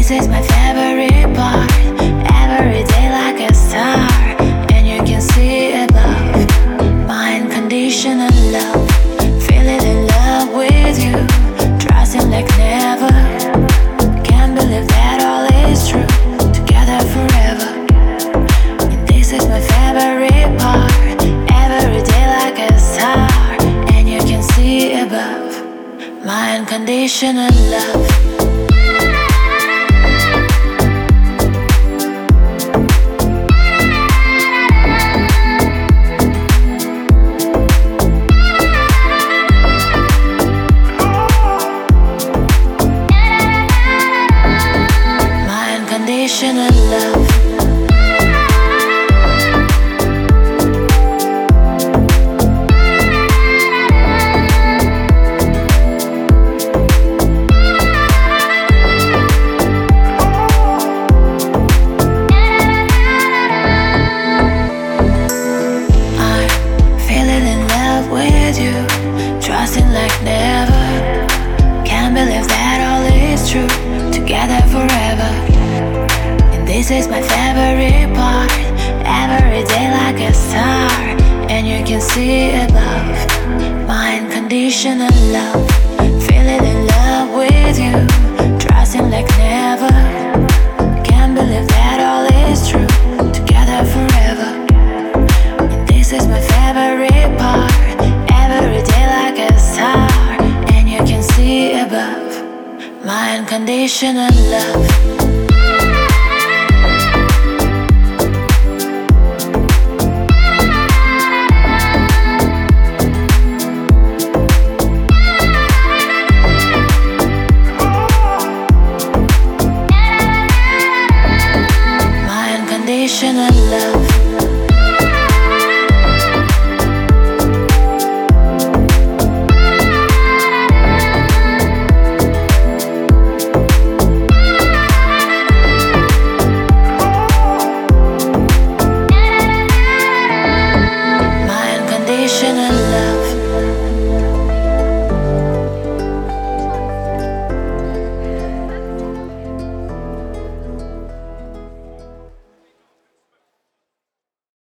This is my favorite part. Every day like a star, and you can see above. My unconditional love, feeling in love with you, trusting like never. Can't believe that all is true, together forever. And this is my favorite part. Every day like a star, and you can see above. My unconditional love. Unconditional love. I'm feeling in love with you, trusting like never. Can't believe that all is true, together forever. This is my favorite part. Every day like a star, and you can see above. My unconditional love, feeling in love with you, trusting like never. Can't believe that all is true, together forever. And this is my favorite part. Every day like a star, and you can see above. My unconditional love. Unconditional love.